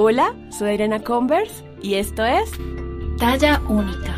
Hola, soy Irena Converse y esto es Talla Única.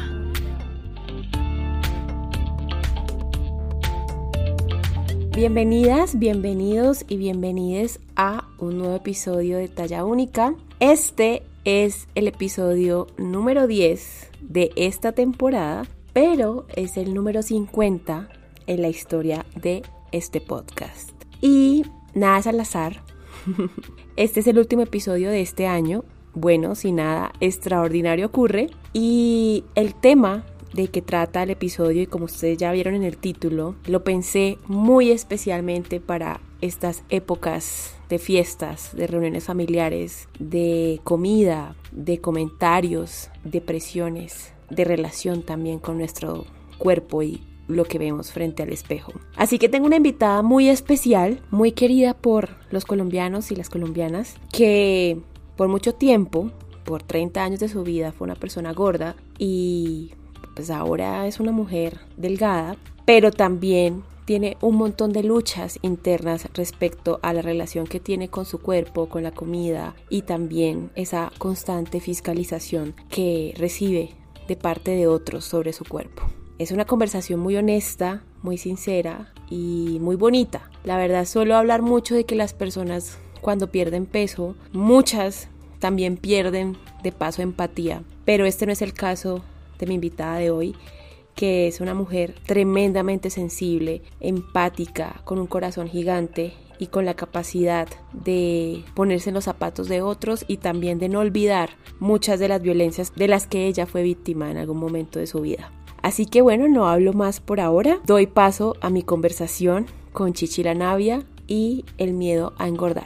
Bienvenidas, bienvenidos y bienvenides a un nuevo episodio de Talla Única. Este es el episodio número 10 de esta temporada, pero es el número 50 en la historia de este podcast. Y nada es al azar. Este es el último episodio de este año. Bueno, si nada extraordinario ocurre. Y el tema de que trata el episodio, y como ustedes ya vieron en el título, lo pensé muy especialmente para estas épocas de fiestas, de reuniones familiares, de comida, de comentarios, de presiones, de relación también con nuestro cuerpo y lo que vemos frente al espejo. Así que tengo una invitada muy especial, muy querida por los colombianos y las colombianas, que por mucho tiempo, por 30 años de su vida, fue una persona gorda y pues ahora es una mujer delgada, pero también tiene un montón de luchas internas respecto a la relación que tiene con su cuerpo, con la comida y también esa constante fiscalización que recibe de parte de otros sobre su cuerpo. Es una conversación muy honesta, muy sincera y muy bonita. La verdad, suelo hablar mucho de que las personas cuando pierden peso, muchas también pierden de paso empatía, pero este no es el caso de mi invitada de hoy, que es una mujer tremendamente sensible, empática, con un corazón gigante y con la capacidad de ponerse en los zapatos de otros y también de no olvidar muchas de las violencias de las que ella fue víctima en algún momento de su vida. Así que bueno, no hablo más por ahora, doy paso a mi conversación con Chichi la Navia y el miedo a engordar.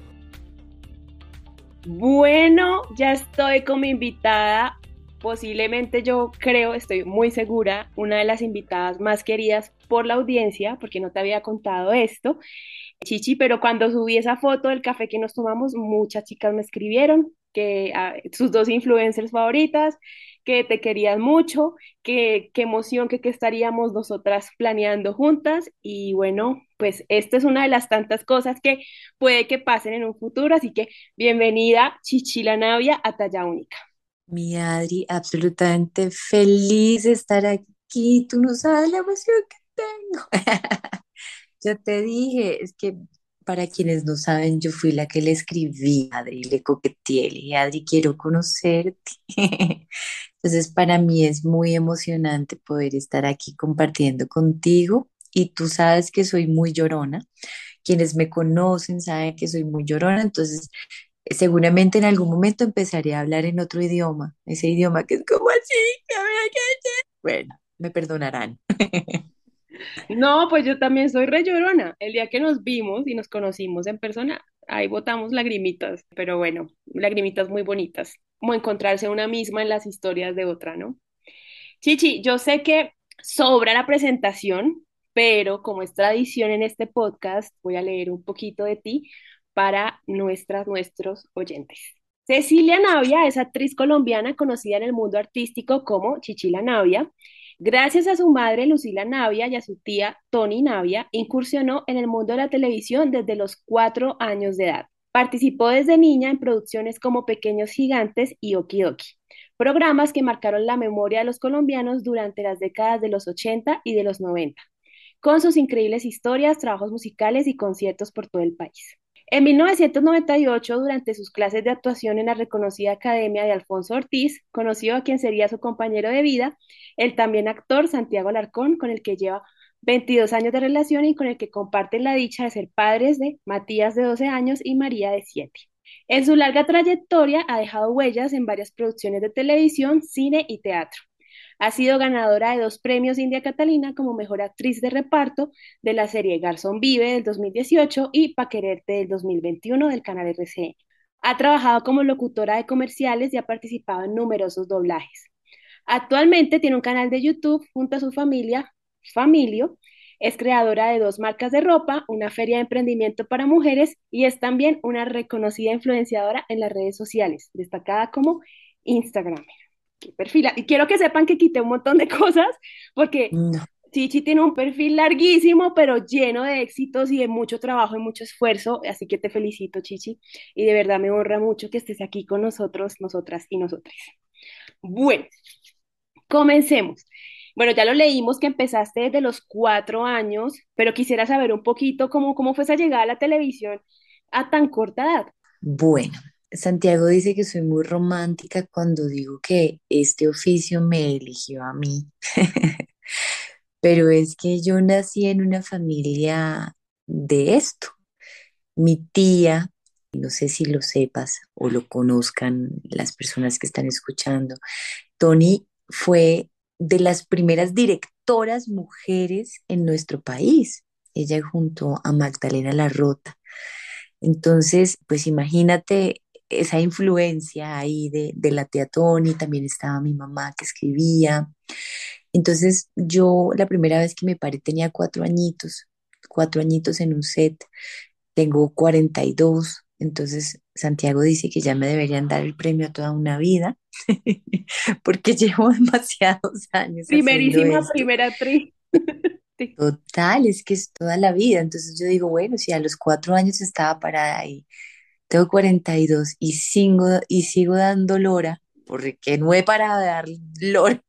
Bueno, ya estoy con mi invitada, posiblemente yo creo, estoy muy segura, una de las invitadas más queridas por la audiencia, porque no te había contado esto, Chichi, pero cuando subí esa foto del café que nos tomamos, muchas chicas me escribieron que sus dos influencers favoritas, que te querían mucho, que qué emoción, que qué estaríamos nosotras planeando juntas y bueno, pues esta es una de las tantas cosas que puede que pasen en un futuro, así que bienvenida Chichi la Navia a Talla Única. Mi Adri, absolutamente feliz de estar aquí. Tú no sabes la emoción que tengo. Yo te dije, es que para quienes no saben, yo fui la que le escribí a Adri, le coqueteé, le dije, Adri, quiero conocerte. Entonces, para mí es muy emocionante poder estar aquí compartiendo contigo. Y tú sabes que soy muy llorona. Quienes me conocen saben que soy muy llorona, entonces seguramente en algún momento empezaré a hablar en otro idioma, ese idioma que es como así, que habría que decir. Bueno, me perdonarán. No, pues yo también soy re llorona. El día que nos vimos y nos conocimos en persona, ahí botamos lagrimitas, pero bueno, lagrimitas muy bonitas, como encontrarse una misma en las historias de otra, ¿no? Chichi, yo sé que sobra la presentación, pero como es tradición en este podcast, voy a leer un poquito de ti para nuestros oyentes. Cecilia Navia es actriz colombiana conocida en el mundo artístico como Chichi la Navia. Gracias a su madre Lucila Navia y a su tía Tony Navia, incursionó en el mundo de la televisión desde los 4 años de edad. Participó desde niña en producciones como Pequeños Gigantes y Okidoki, programas que marcaron la memoria de los colombianos durante las décadas de los 80 y de los 90, con sus increíbles historias, trabajos musicales y conciertos por todo el país. En 1998, durante sus clases de actuación en la reconocida Academia de Alfonso Ortiz, conoció a quien sería su compañero de vida, el también actor Santiago Alarcón, con el que lleva 22 años de relación y con el que comparten la dicha de ser padres de Matías de 12 años y María de 7. En su larga trayectoria ha dejado huellas en varias producciones de televisión, cine y teatro. Ha sido ganadora de 2 premios India Catalina como mejor actriz de reparto de la serie Garzón Vive del 2018 y Pa' Quererte del 2021 del canal RCN. Ha trabajado como locutora de comerciales y ha participado en numerosos doblajes. Actualmente tiene un canal de YouTube junto a su familia, Familio. Es creadora de 2 marcas de ropa, una feria de emprendimiento para mujeres y es también una reconocida influenciadora en las redes sociales, destacada como Instagram. Qué perfila. Y quiero que sepan que quité un montón de cosas porque No. Chichi tiene un perfil larguísimo, pero lleno de éxitos y de mucho trabajo y mucho esfuerzo, así que te felicito, Chichi, y de verdad me honra mucho que estés aquí con nosotros, nosotras y nosotros. Bueno, comencemos. Bueno, ya lo leímos que empezaste desde los 4 años, pero quisiera saber un poquito cómo fue esa llegada a la televisión a tan corta edad. Bueno, Santiago dice que soy muy romántica cuando digo que este oficio me eligió a mí, pero es que yo nací en una familia de esto. Mi tía, no sé si lo sepas o lo conozcan las personas que están escuchando, Tony fue de las primeras directoras mujeres en nuestro país, ella junto a Magdalena Larrota. Entonces, pues imagínate esa influencia ahí de la tía Tony, también estaba mi mamá que escribía. Entonces, yo la primera vez que me paré tenía 4 añitos en un set, tengo 42, entonces Santiago dice que ya me deberían dar el premio a toda una vida, porque llevo demasiados años haciendo Primerísima, esto. primera actriz. Sí. Total, es que es toda la vida. Entonces yo digo, bueno, si a los 4 años estaba parada ahí, tengo 42 y sigo dando lora, porque no he parado de dar lora,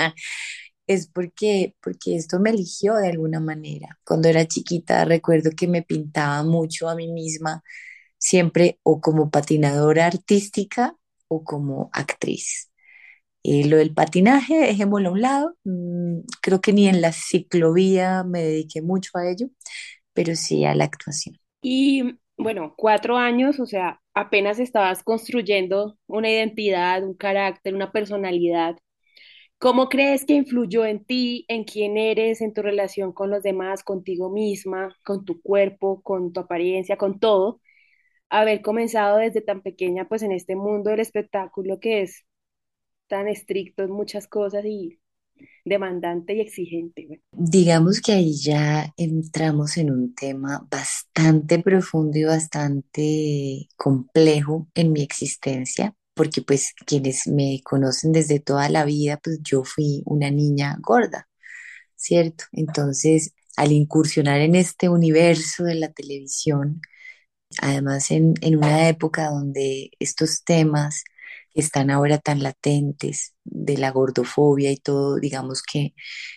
es porque esto me eligió de alguna manera. Cuando era chiquita recuerdo que me pintaba mucho a mí misma, siempre o como patinadora artística o como actriz. Lo del patinaje, dejémoslo a un lado. Creo que ni en la ciclovía me dediqué mucho a ello, pero sí a la actuación. Y bueno, 4 años, o sea, apenas estabas construyendo una identidad, un carácter, una personalidad. ¿Cómo crees que influyó en ti, en quién eres, en tu relación con los demás, contigo misma, con tu cuerpo, con tu apariencia, con todo? Haber comenzado desde tan pequeña, pues en este mundo del espectáculo que es tan estricto en muchas cosas y demandante y exigente. Bueno. Digamos que ahí ya entramos en un tema bastante profundo y bastante complejo en mi existencia, porque pues quienes me conocen desde toda la vida, pues yo fui una niña gorda, ¿cierto? Entonces, al incursionar en este universo de la televisión, además en una época donde estos temas que están ahora tan latentes de la gordofobia y todo, digamos que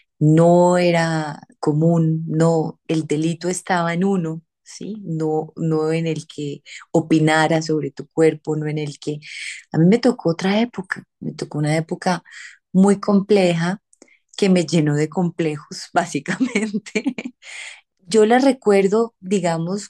no era común, no, el delito estaba en uno, ¿sí? No, no en el que opinara sobre tu cuerpo, no en el que... A mí me tocó otra época, me tocó una época muy compleja que me llenó de complejos, básicamente. Yo la recuerdo, digamos,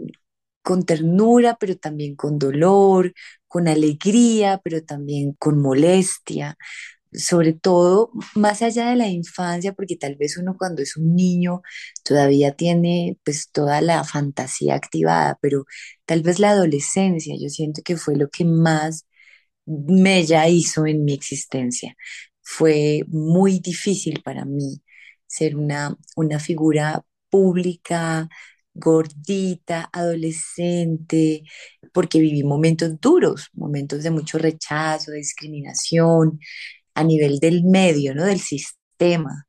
con ternura, pero también con dolor, con alegría, pero también con molestia, sobre todo más allá de la infancia, porque tal vez uno cuando es un niño todavía tiene pues toda la fantasía activada, pero tal vez la adolescencia, yo siento que fue lo que más mella hizo en mi existencia. Fue muy difícil para mí ser una figura pública, gordita, adolescente, porque viví momentos duros, momentos de mucho rechazo, de discriminación a nivel del medio, ¿no? Del sistema.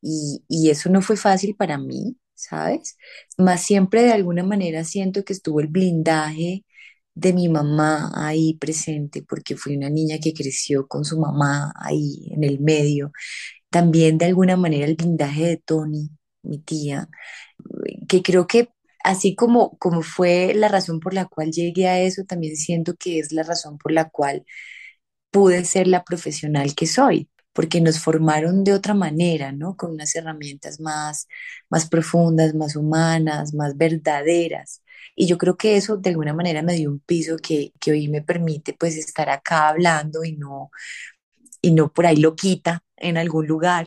Y eso no fue fácil para mí, ¿sabes? Más siempre de alguna manera siento que estuvo el blindaje de mi mamá ahí presente, porque fui una niña que creció con su mamá ahí en el medio. También de alguna manera el blindaje de Tony, mi tía, que creo que así como fue la razón por la cual llegué a eso, también siento que es la razón por la cual pude ser la profesional que soy, porque nos formaron de otra manera, ¿no? Con unas herramientas más profundas, más humanas, más verdaderas. Y yo creo que eso de alguna manera me dio un piso que hoy me permite pues estar acá hablando y no por ahí loquita en algún lugar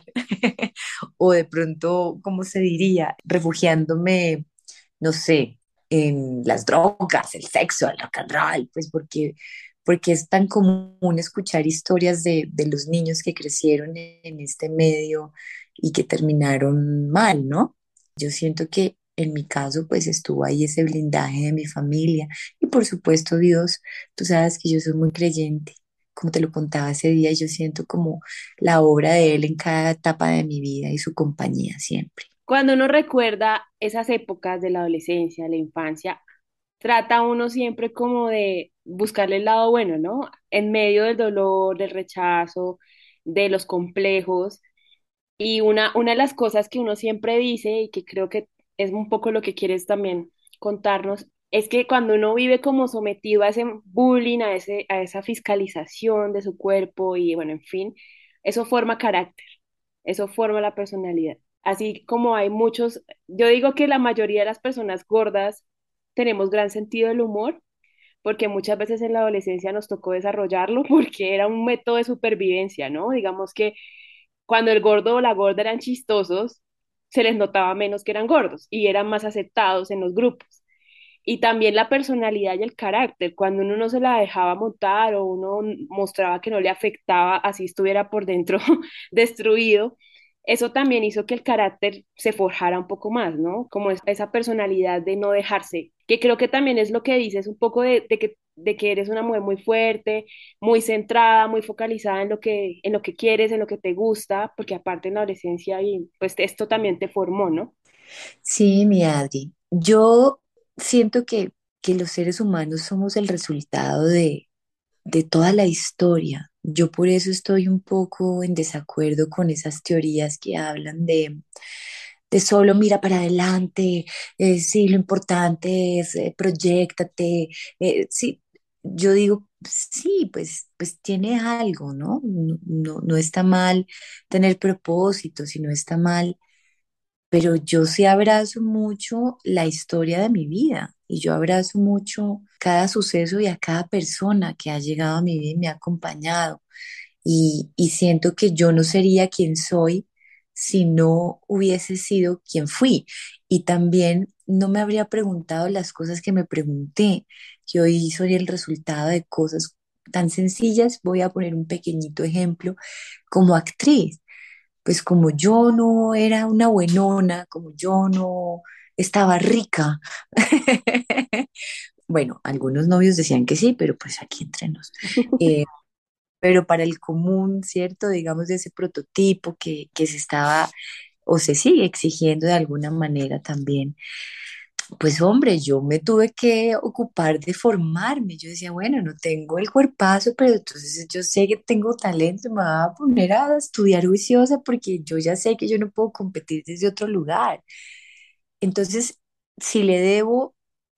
o de pronto, ¿cómo se diría? Refugiándome, no sé, en las drogas, el sexo, el rock and roll, pues porque es tan común escuchar historias de los niños que crecieron en este medio y que terminaron mal, ¿no? Yo siento que en mi caso, pues estuvo ahí ese blindaje de mi familia y por supuesto Dios, tú sabes que yo soy muy creyente. como te lo contaba ese día, yo siento como la obra de él en cada etapa de mi vida y su compañía siempre. Cuando uno recuerda esas épocas de la adolescencia, la infancia, trata uno siempre como de buscarle el lado bueno, ¿no? En medio del dolor, del rechazo, de los complejos. Y una de las cosas que uno siempre dice y que creo que es un poco lo que quieres también contarnos, es que cuando uno vive como sometido a ese bullying, a esa fiscalización de su cuerpo y bueno, en fin, eso forma carácter, eso forma la personalidad. Así como hay muchos, yo digo que la mayoría de las personas gordas tenemos gran sentido del humor, porque muchas veces en la adolescencia nos tocó desarrollarlo porque era un método de supervivencia, ¿no? Digamos que cuando el gordo o la gorda eran chistosos, se les notaba menos que eran gordos y eran más aceptados en los grupos. Y también la personalidad y el carácter, cuando uno no se la dejaba montar o uno mostraba que no le afectaba, así estuviera por dentro destruido, eso también hizo que el carácter se forjara un poco más, ¿no? Como esa personalidad de no dejarse, que creo que también es lo que dices un poco de que eres una mujer muy fuerte, muy centrada, muy focalizada en lo que quieres, en lo que te gusta, porque aparte en la adolescencia y pues esto también te formó, ¿no? Sí, mi Adri, yo siento que los seres humanos somos el resultado de toda la historia. Yo por eso estoy un poco en desacuerdo con esas teorías que hablan de solo mira para adelante, sí, lo importante es proyéctate, sí, yo digo, sí, pues tiene algo, ¿no? No, no está mal tener propósitos y no está mal, pero yo sí abrazo mucho la historia de mi vida y yo abrazo mucho cada suceso y a cada persona que ha llegado a mi vida y me ha acompañado y siento que yo no sería quien soy si no hubiese sido quien fui. Y también no me habría preguntado las cosas que me pregunté, que hoy soy el resultado de cosas tan sencillas. Voy a poner un pequeñito ejemplo como actriz. Pues como yo no era una buenona, como yo no estaba rica. Bueno, algunos novios decían que sí, pero pues aquí entre nos. Pero para el común, ¿cierto? Digamos, de ese prototipo que se estaba o se sigue exigiendo de alguna manera también. Pues hombre, yo me tuve que ocupar de formarme. Yo decía, bueno, no tengo el cuerpazo, pero entonces yo sé que tengo talento, me voy a poner a estudiar juiciosa porque yo ya sé que yo no puedo competir desde otro lugar. Entonces, si le debo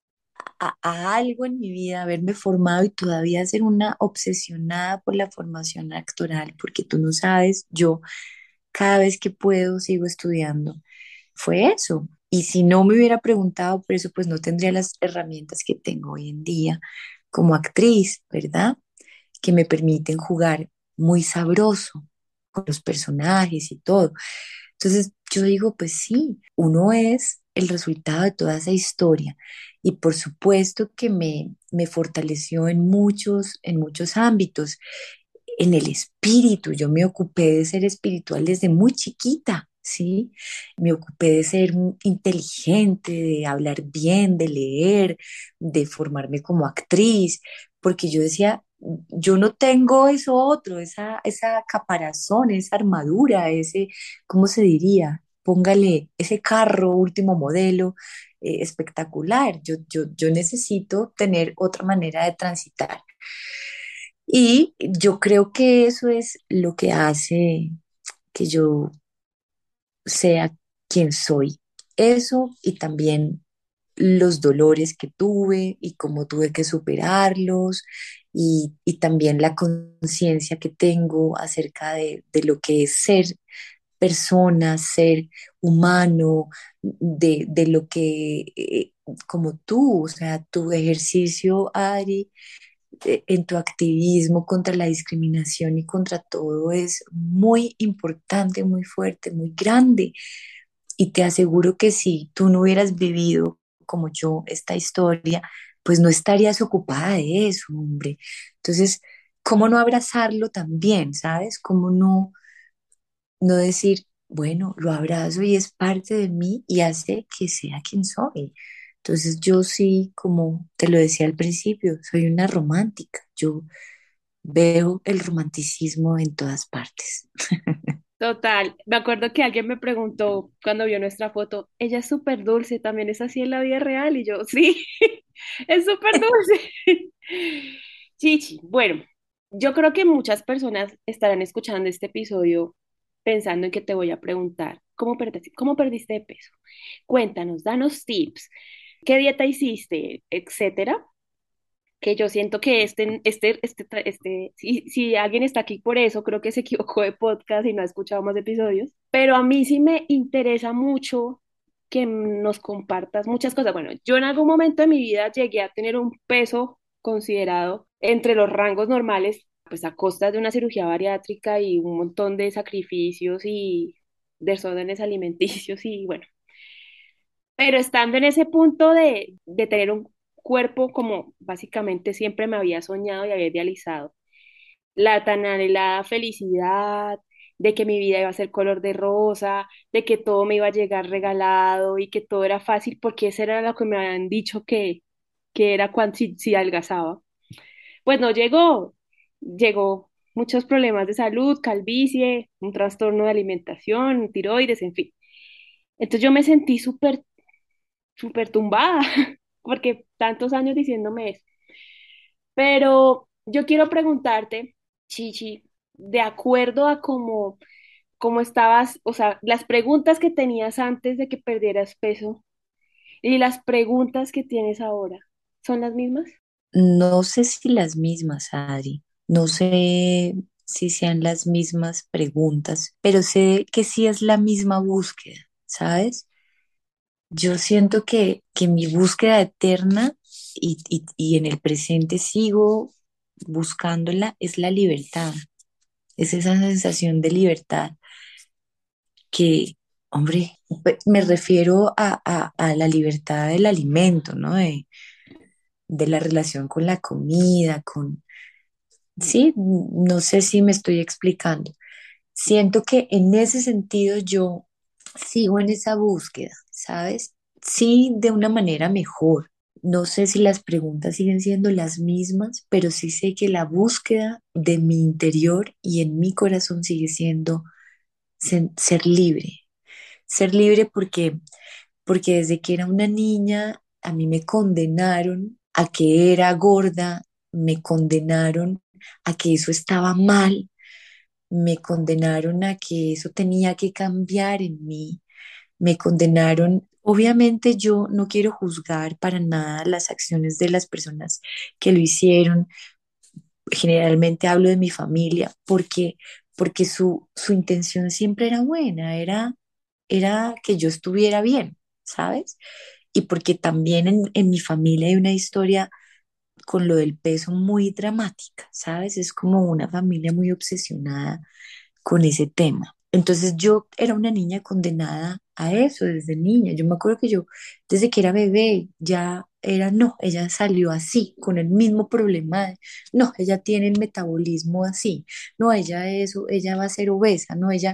a algo en mi vida, haberme formado y todavía ser una obsesionada por la formación actoral, porque tú no sabes, yo cada vez que puedo sigo estudiando. Fue eso. Y si no me hubiera preguntado por eso, pues no tendría las herramientas que tengo hoy en día como actriz, ¿verdad? Que me permiten jugar muy sabroso con los personajes y todo. Entonces yo digo, pues sí, uno es el resultado de toda esa historia y por supuesto que me fortaleció en muchos ámbitos, en el espíritu. Yo me ocupé de ser espiritual desde muy chiquita, ¿sí? Me ocupé de ser inteligente, de hablar bien, de leer, de formarme como actriz, porque yo decía, yo no tengo eso otro, esa caparazón, esa armadura, ese, ¿cómo se diría? Póngale ese carro último modelo espectacular. Yo necesito tener otra manera de transitar. Y yo creo que eso es lo que hace que yo sea quien soy. Eso y también los dolores que tuve y cómo tuve que superarlos y también la conciencia que tengo acerca de lo que es ser persona, ser humano, de lo que, como tú, o sea, tu ejercicio, Ari, en tu activismo contra la discriminación y contra todo es muy importante, muy fuerte, muy grande. Y te aseguro que si tú no hubieras vivido como yo esta historia, pues no estarías ocupada de eso, hombre. Entonces, ¿cómo no abrazarlo también, sabes? ¿Cómo no decir, bueno, lo abrazo y es parte de mí y hace que sea quien soy? Entonces yo sí, como te lo decía al principio, soy una romántica. Veo el romanticismo en todas partes. Total, me acuerdo que alguien me preguntó cuando vio nuestra foto, ella es súper dulce, ¿también es así en la vida real? Y yo, sí, es súper dulce. Chichi, bueno, yo creo que muchas personas estarán escuchando este episodio pensando en que te voy a preguntar, cómo perdiste de peso? Cuéntanos, danos tips, ¿qué dieta hiciste, etcétera? Que yo siento que si alguien está aquí por eso, creo que se equivocó de podcast y no ha escuchado más episodios, pero a mí sí me interesa mucho que nos compartas muchas cosas. Bueno, yo en algún momento de mi vida llegué a tener un peso considerado entre los rangos normales, pues a costa de una cirugía bariátrica y un montón de sacrificios y desórdenes alimenticios y bueno, pero estando en ese punto de tener un cuerpo como básicamente siempre me había soñado y había idealizado, la tan anhelada felicidad, de que mi vida iba a ser color de rosa, de que todo me iba a llegar regalado y que todo era fácil, porque eso era lo que me habían dicho que era cuando si adelgazaba. Pues no llegó, llegó muchos problemas de salud, calvicie, un trastorno de alimentación, tiroides, en fin. Entonces yo me sentí súper tumbada, porque tantos años diciéndome eso. Pero yo quiero preguntarte, Chichi, de acuerdo a cómo estabas, o sea, las preguntas que tenías antes de que perdieras peso y las preguntas que tienes ahora, ¿son las mismas? No sé si las mismas, Adri. No sé si sean las mismas preguntas, pero sé que sí es la misma búsqueda, ¿sabes? Yo siento que mi búsqueda eterna y en el presente sigo buscándola es la libertad, es esa sensación de libertad que, hombre, me refiero a la libertad del alimento, ¿no? De la relación con la comida, sí, no sé si me estoy explicando. Siento que en ese sentido yo sigo en esa búsqueda, ¿sabes? Sí, de una manera mejor. No sé si las preguntas siguen siendo las mismas, pero sí sé que la búsqueda de mi interior y en mi corazón sigue siendo ser libre. Ser libre porque desde que era una niña a mí me condenaron a que era gorda, me condenaron a que eso estaba mal, me condenaron a que eso tenía que cambiar en mí, me condenaron. Obviamente yo no quiero juzgar para nada las acciones de las personas que lo hicieron. Generalmente hablo de mi familia porque su intención siempre era buena, era que yo estuviera bien, ¿sabes? Y porque también en mi familia hay una historia con lo del peso muy dramática, ¿sabes? Es como una familia muy obsesionada con ese tema. Entonces yo era una niña condenada a eso desde niña. Yo me acuerdo que yo desde que era bebé ya era, no, ella salió así, con el mismo problema, no, ella tiene el metabolismo así, no, ella eso, ella va a ser obesa, no, ella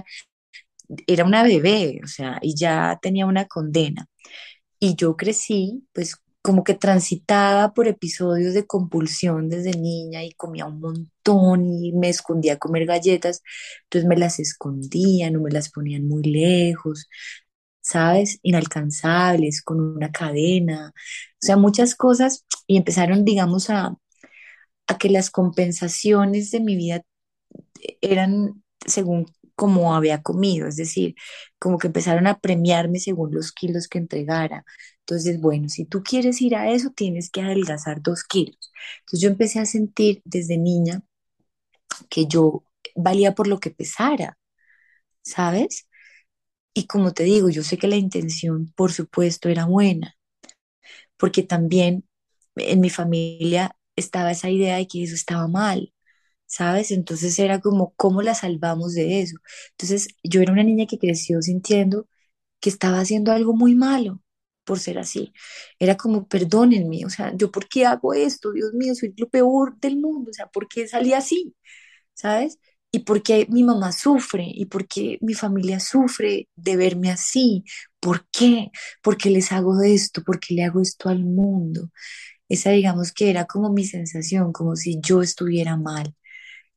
era una bebé, o sea, y ya tenía una condena. Y yo crecí, pues como que transitaba por episodios de compulsión desde niña y comía un montón y me escondía a comer galletas, entonces me las escondía, no me las ponían muy lejos, ¿sabes? Inalcanzables, con una cadena, o sea, muchas cosas y empezaron, digamos, a que las compensaciones de mi vida eran según como había comido, es decir, como que empezaron a premiarme según los kilos que entregara. Entonces, bueno, si tú quieres ir a eso, tienes que adelgazar 2 kilos. Entonces yo empecé a sentir desde niña que yo valía por lo que pesara, ¿sabes? Y como te digo, yo sé que la intención, por supuesto, era buena, porque también en mi familia estaba esa idea de que eso estaba mal. ¿Sabes? Entonces era como, ¿cómo la salvamos de eso? Entonces yo era una niña que creció sintiendo que estaba haciendo algo muy malo por ser así. Era como, perdónenme, o sea, ¿yo por qué hago esto? Dios mío, soy lo peor del mundo, o sea, ¿por qué salí así? ¿Sabes? ¿Y por qué mi mamá sufre? ¿Y por qué mi familia sufre de verme así? ¿Por qué? ¿Por qué les hago esto? ¿Por qué le hago esto al mundo? Esa digamos que era como mi sensación, como si yo estuviera mal.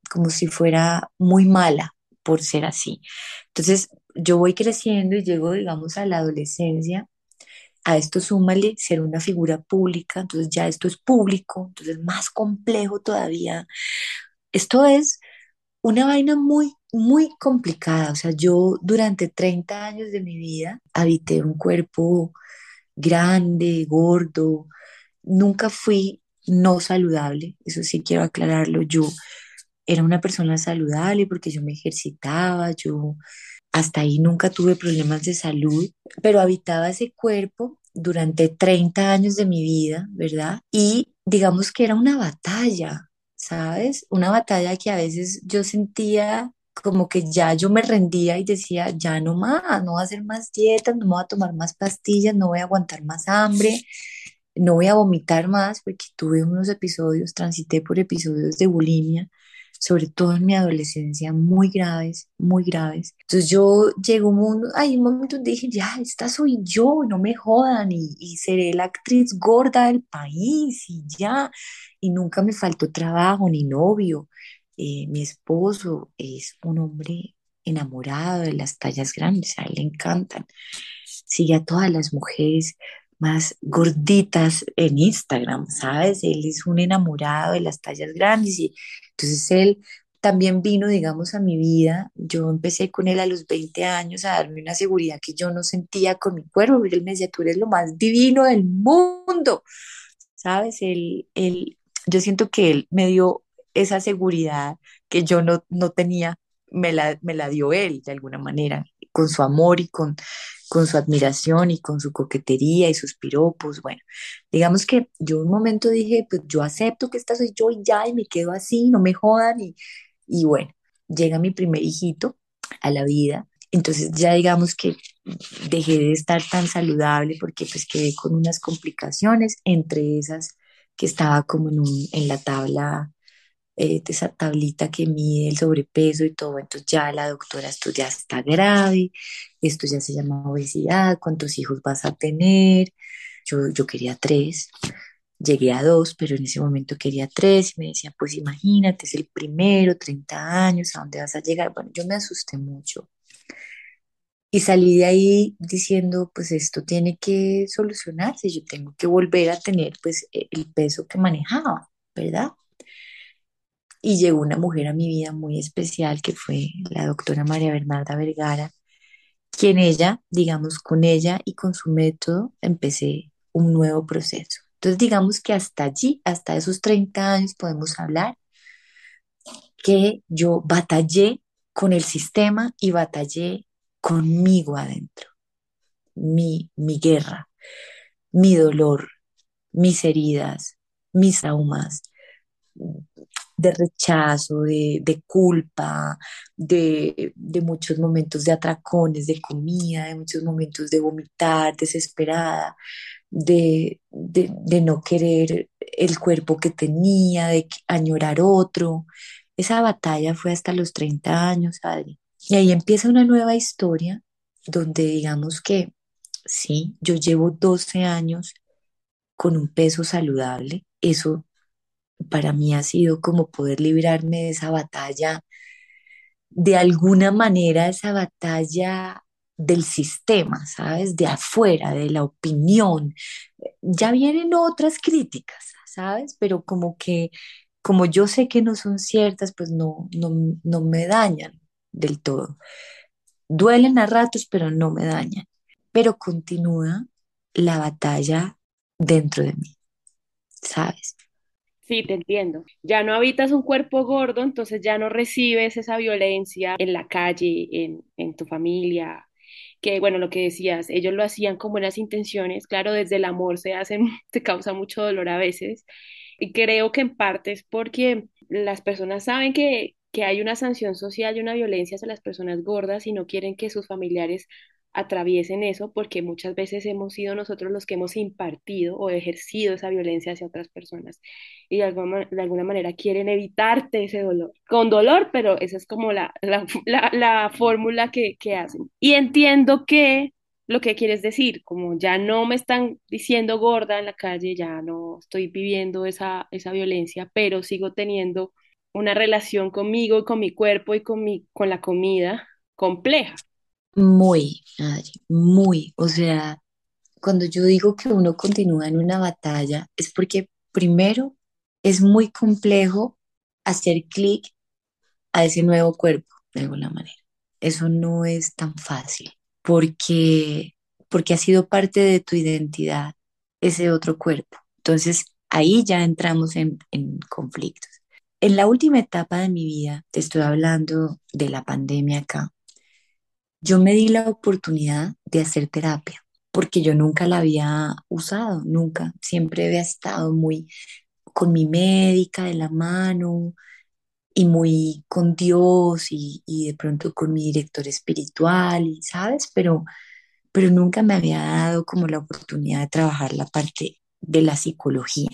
como si fuera muy mala por ser así. Entonces, yo voy creciendo y llego, digamos, a la adolescencia. A esto súmale ser una figura pública, entonces ya esto es público, entonces más complejo todavía. Esto es una vaina muy, muy complicada. O sea, yo durante 30 años de mi vida habité un cuerpo grande, gordo. Nunca fui no saludable, eso sí quiero aclararlo. Yo era una persona saludable porque yo me ejercitaba, yo hasta ahí nunca tuve problemas de salud, pero habitaba ese cuerpo durante 30 años de mi vida, ¿verdad? Y digamos que era una batalla, ¿sabes? Una batalla que a veces yo sentía como que ya yo me rendía y decía, ya no más, no voy a hacer más dietas, no me voy a tomar más pastillas, no voy a aguantar más hambre, no voy a vomitar más, porque tuve unos episodios, transité por episodios de bulimia, sobre todo en mi adolescencia, muy graves, muy graves. Entonces yo llegó hay un momento donde dije, ya, esta soy yo, no me jodan, y seré la actriz gorda del país, y ya, y nunca me faltó trabajo ni novio. Mi esposo es un hombre enamorado de las tallas grandes, a él le encantan. Sigue a todas las mujeres más gorditas en Instagram, ¿sabes? Él es un enamorado de las tallas grandes y entonces él también vino, digamos, a mi vida. Yo empecé con él a los 20 años a darme una seguridad que yo no sentía con mi cuerpo, porque él me decía, tú eres lo más divino del mundo, ¿sabes? Yo siento que él me dio esa seguridad que yo no tenía, me la dio él de alguna manera, con su amor y con su admiración y con su coquetería y sus piropos. Bueno, digamos que yo un momento dije, pues yo acepto que esta soy yo y ya, y me quedo así, no me jodan. Y bueno, llega mi primer hijito a la vida. Entonces ya digamos que dejé de estar tan saludable porque pues quedé con unas complicaciones, entre esas que estaba como en la tabla, de esa tablita que mide el sobrepeso y todo. Entonces ya la doctora, esto ya está grave, esto ya se llama obesidad, ¿cuántos hijos vas a tener? Yo quería tres, llegué a dos, pero en ese momento quería tres y me decían, pues imagínate, es el primero, 30 años, ¿a dónde vas a llegar? Bueno, yo me asusté mucho. Y salí de ahí diciendo, pues esto tiene que solucionarse, yo tengo que volver a tener pues el peso que manejaba, ¿verdad? Y llegó una mujer a mi vida muy especial que fue la doctora María Bernarda Vergara, quien ella, digamos, con ella y con su método empecé un nuevo proceso. Entonces, digamos que hasta allí, hasta esos 30 años, podemos hablar que yo batallé con el sistema y batallé conmigo adentro, mi guerra, mi dolor, mis heridas, mis traumas de rechazo, de culpa, de muchos momentos de atracones, de comida, de muchos momentos de vomitar, desesperada, de no querer el cuerpo que tenía, de añorar otro. Esa batalla fue hasta los 30 años, Adri. Y ahí empieza una nueva historia donde digamos que sí, yo llevo 12 años con un peso saludable. Eso para mí ha sido como poder librarme de esa batalla, de alguna manera esa batalla del sistema, ¿sabes? De afuera, de la opinión. Ya vienen otras críticas, ¿sabes? Pero como que, como yo sé que no son ciertas, pues no me dañan del todo. Duelen a ratos, pero no me dañan. Pero continúa la batalla dentro de mí, ¿sabes? Sí, te entiendo. Ya no habitas un cuerpo gordo, entonces ya no recibes esa violencia en la calle, en tu familia, que bueno, lo que decías, ellos lo hacían con buenas intenciones, claro, desde el amor se hacen, te causa mucho dolor a veces, y creo que en parte es porque las personas saben que hay una sanción social y una violencia hacia las personas gordas y no quieren que sus familiares atraviesen eso porque muchas veces hemos sido nosotros los que hemos impartido o ejercido esa violencia hacia otras personas y de alguna manera quieren evitarte ese dolor. Con dolor, pero esa es como la fórmula que hacen. Y entiendo que lo que quieres decir, como ya no me están diciendo gorda en la calle, ya no estoy viviendo esa violencia, pero sigo teniendo una relación conmigo, con mi cuerpo y con la comida compleja. Muy, Adri, muy. O sea, cuando yo digo que uno continúa en una batalla, es porque primero es muy complejo hacer clic a ese nuevo cuerpo, de alguna manera. Eso no es tan fácil, porque, porque ha sido parte de tu identidad, ese otro cuerpo. Entonces, ahí ya entramos en conflictos. En la última etapa de mi vida, te estoy hablando de la pandemia acá, yo me di la oportunidad de hacer terapia, porque yo nunca la había usado, nunca. Siempre había estado muy con mi médica de la mano y muy con Dios y de pronto con mi director espiritual, y, ¿sabes? Pero nunca me había dado como la oportunidad de trabajar la parte de la psicología.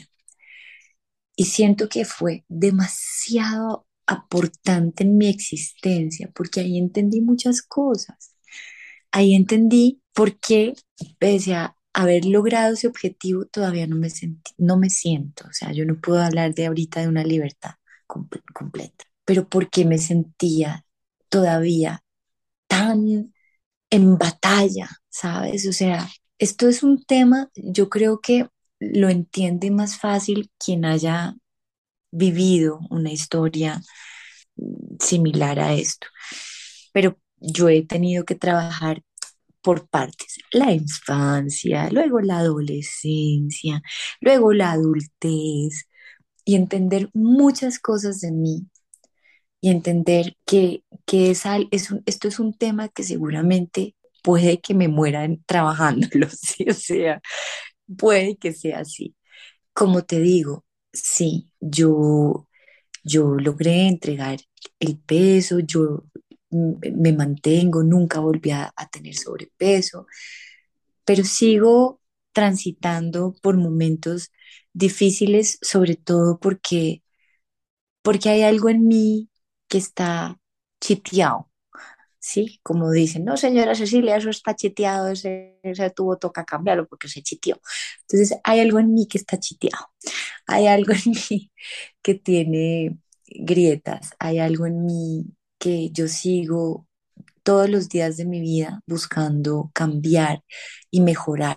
Y siento que fue demasiado aportante en mi existencia, porque ahí entendí muchas cosas. Ahí entendí por qué, pese a haber logrado ese objetivo, todavía no me siento. O sea, yo no puedo hablar de ahorita de una libertad completa, pero porque me sentía todavía tan en batalla, ¿sabes? O sea, esto es un tema, yo creo que lo entiende más fácil quien haya vivido una historia similar a esto. Pero yo he tenido que trabajar por partes, la infancia, luego la adolescencia, luego la adultez, y entender muchas cosas de mí y entender que esto es un tema que seguramente puede que me muera trabajándolo, ¿sí? O sea, puede que sea así. Como te digo, sí, yo logré entregar el peso, yo me mantengo, nunca volví a tener sobrepeso, pero sigo transitando por momentos difíciles, sobre todo porque hay algo en mí que está chiteado, ¿sí? Como dicen, no, señora Cecilia, eso está chiteado, ese tubo toca cambiarlo porque se chiteó. Entonces, hay algo en mí que está chiteado, hay algo en mí que tiene grietas, hay algo en mí que yo sigo todos los días de mi vida buscando cambiar y mejorar,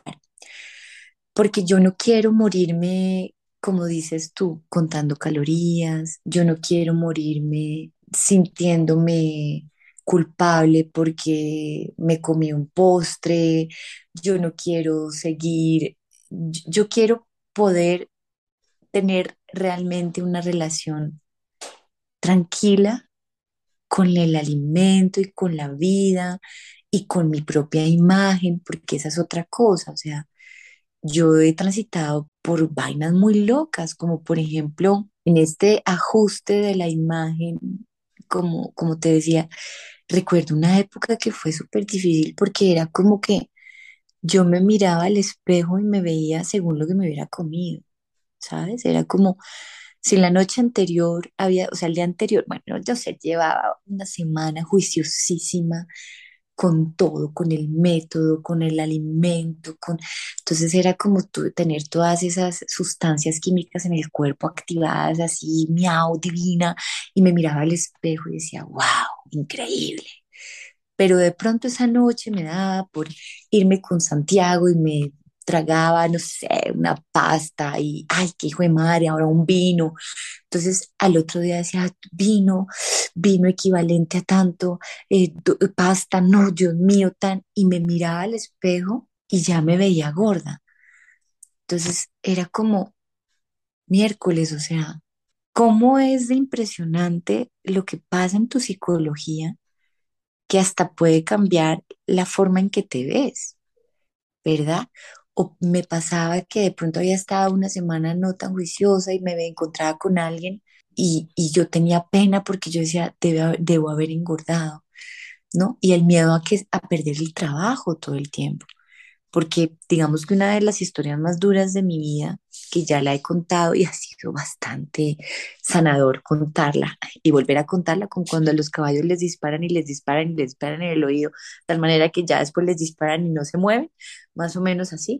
porque yo no quiero morirme, como dices tú, contando calorías, yo no quiero morirme sintiéndome culpable porque me comí un postre, yo no quiero seguir, yo quiero poder tener realmente una relación tranquila con el alimento y con la vida y con mi propia imagen, porque esa es otra cosa, o sea, yo he transitado por vainas muy locas, como por ejemplo en este ajuste de la imagen, como te decía, recuerdo una época que fue súper difícil porque era como que yo me miraba al espejo y me veía según lo que me hubiera comido, ¿sabes? Era como si la noche anterior había, o sea, el día anterior, bueno, yo sé, llevaba una semana juiciosísima con todo, con el método, con el alimento, entonces era como tener todas esas sustancias químicas en el cuerpo activadas, así, miau, divina, y me miraba al espejo y decía, wow, increíble. Pero de pronto esa noche me daba por irme con Santiago y me tragaba, no sé, una pasta y, ay, qué hijo de madre, ahora un vino. Entonces al otro día decía, "Ah, vino equivalente a tanto, pasta, no, Dios mío, tan", y me miraba al espejo y ya me veía gorda. Entonces era como miércoles, o sea, ¿cómo es de impresionante lo que pasa en tu psicología que hasta puede cambiar la forma en que te ves, ¿verdad? O me pasaba que de pronto había estado una semana no tan juiciosa y me encontraba con alguien y yo tenía pena porque yo decía, debo haber engordado, ¿no? Y el miedo a perder el trabajo todo el tiempo, porque digamos que una de las historias más duras de mi vida, que ya la he contado y ha sido bastante sanador contarla y volver a contarla, con cuando a los caballos les disparan y les disparan y les disparan en el oído, de tal manera que ya después les disparan y no se mueven, más o menos así.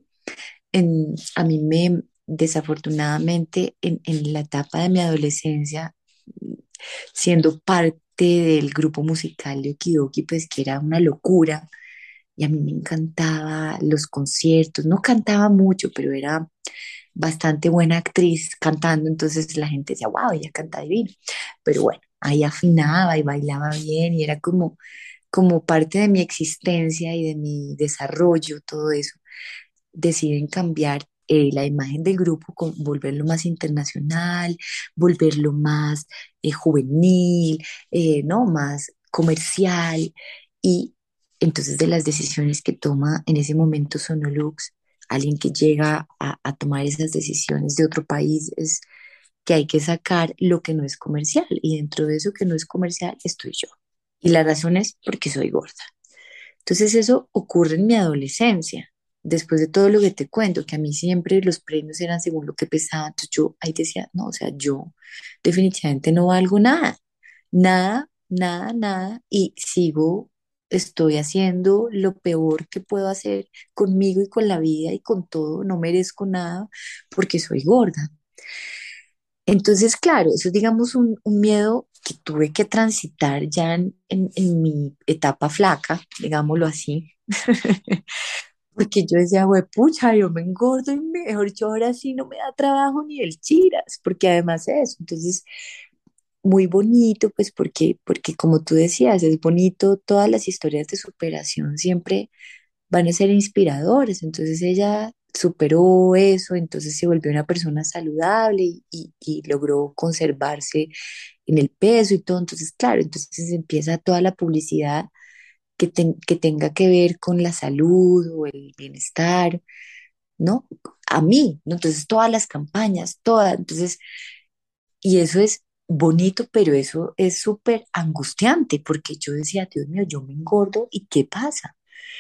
A mí desafortunadamente, en la etapa de mi adolescencia, siendo parte del grupo musical de Okidoki, pues que era una locura. Y a mí me encantaba los conciertos, no cantaba mucho, pero era bastante buena actriz cantando, entonces la gente decía, wow, ella canta divino. Pero bueno, ahí afinaba y bailaba bien y era como parte de mi existencia y de mi desarrollo, todo eso. Deciden cambiar la imagen del grupo, volverlo más internacional, volverlo más juvenil, ¿no? Más comercial. Y entonces de las decisiones que toma en ese momento Sonolux, alguien que llega a tomar esas decisiones de otro país, es que hay que sacar lo que no es comercial. Y dentro de eso que no es comercial estoy yo. Y la razón es porque soy gorda. Entonces eso ocurre en mi adolescencia, después de todo lo que te cuento, que a mí siempre los premios eran según lo que pesaba, entonces yo ahí decía, no, o sea, yo definitivamente no valgo nada, nada, nada, nada, y sigo, estoy haciendo lo peor que puedo hacer conmigo y con la vida y con todo, no merezco nada porque soy gorda. Entonces, claro, eso es, digamos, un miedo que tuve que transitar ya en mi etapa flaca, digámoslo así, porque yo decía, güey, pucha, yo me engordo y mejor yo ahora sí no me da trabajo ni el chiras, porque además es eso. Entonces, muy bonito, pues porque como tú decías, es bonito, todas las historias de superación siempre van a ser inspiradores. Entonces ella superó eso, entonces se volvió una persona saludable y logró conservarse en el peso y todo. Entonces, claro, entonces empieza toda la publicidad que tenga que ver con la salud o el bienestar, ¿no? A mí, ¿no? Entonces todas las campañas, todas, entonces, y eso es bonito, pero eso es súper angustiante porque yo decía, Dios mío, yo me engordo y ¿qué pasa?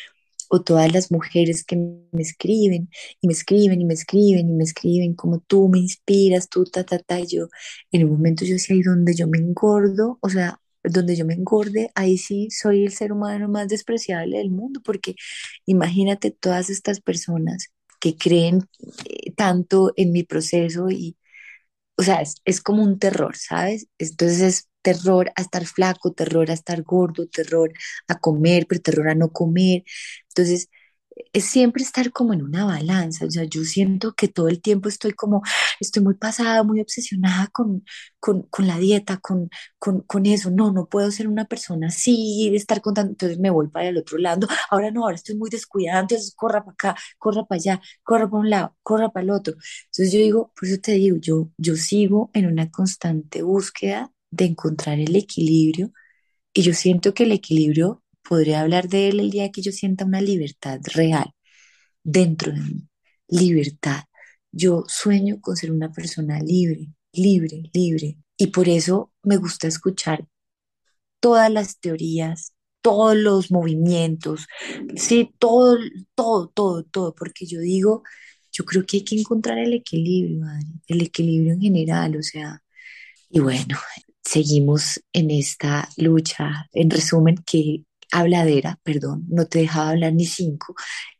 O todas las mujeres que me escriben y me escriben y me escriben y me escriben como tú me inspiras, tú, y yo en un momento yo decía, ¿y donde yo me engordo? O sea, donde yo me engorde, ahí sí soy el ser humano más despreciable del mundo, porque imagínate todas estas personas que creen tanto en mi proceso y, o sea, es como un terror, ¿sabes? Entonces es terror a estar flaco, terror a estar gordo, terror a comer, pero terror a no comer. Entonces, es siempre estar como en una balanza. O sea, yo siento que todo el tiempo estoy como, estoy muy pasada, muy obsesionada con la dieta, con eso. No, no puedo ser una persona así, de estar contando. Entonces me voy para el otro lado. Ahora no, ahora estoy muy descuidada. Entonces corra para acá, corra para allá, corra para un lado, corra para el otro. Entonces yo digo, por eso te digo, yo sigo en una constante búsqueda de encontrar el equilibrio y yo siento que el equilibrio, podría hablar de él el día que yo sienta una libertad real dentro de mí, libertad. Yo sueño con ser una persona libre, libre, libre. Y por eso me gusta escuchar todas las teorías, todos los movimientos, sí, todo, todo, todo, todo, porque yo digo, yo creo que hay que encontrar el equilibrio, Adri, el equilibrio en general, o sea, y bueno, seguimos en esta lucha. En resumen, que habladera, perdón, no te dejaba hablar ni cinco.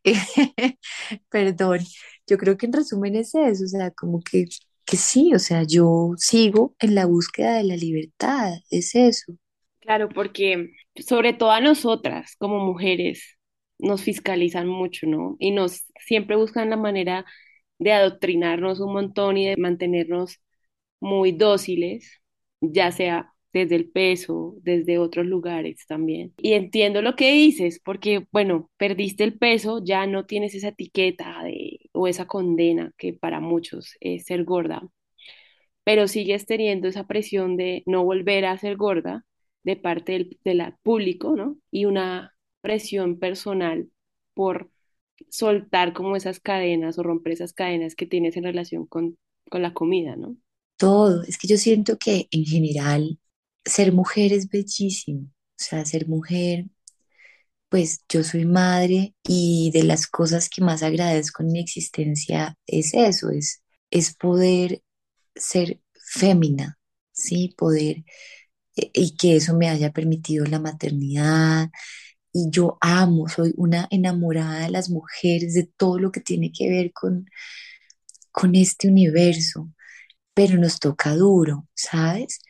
Perdón, yo creo que en resumen es eso, o sea, como que sí, o sea, yo sigo en la búsqueda de la libertad, es eso. Claro, porque sobre todo a nosotras como mujeres nos fiscalizan mucho, ¿no? Y nos siempre buscan la manera de adoctrinarnos un montón y de mantenernos muy dóciles, ya sea desde el peso, desde otros lugares también. Y entiendo lo que dices, porque, bueno, perdiste el peso, ya no tienes esa etiqueta o esa condena que para muchos es ser gorda, pero sigues teniendo esa presión de no volver a ser gorda de parte del público, ¿no? Y una presión personal por soltar como esas cadenas o romper esas cadenas que tienes en relación con la comida, ¿no? Todo, es que yo siento que en general ser mujer es bellísimo, o sea, ser mujer, pues yo soy madre y de las cosas que más agradezco en mi existencia es eso, es poder ser fémina, ¿sí? Poder, y que eso me haya permitido la maternidad. Y yo amo, soy una enamorada de las mujeres, de todo lo que tiene que ver con este universo, pero nos toca duro, ¿sabes?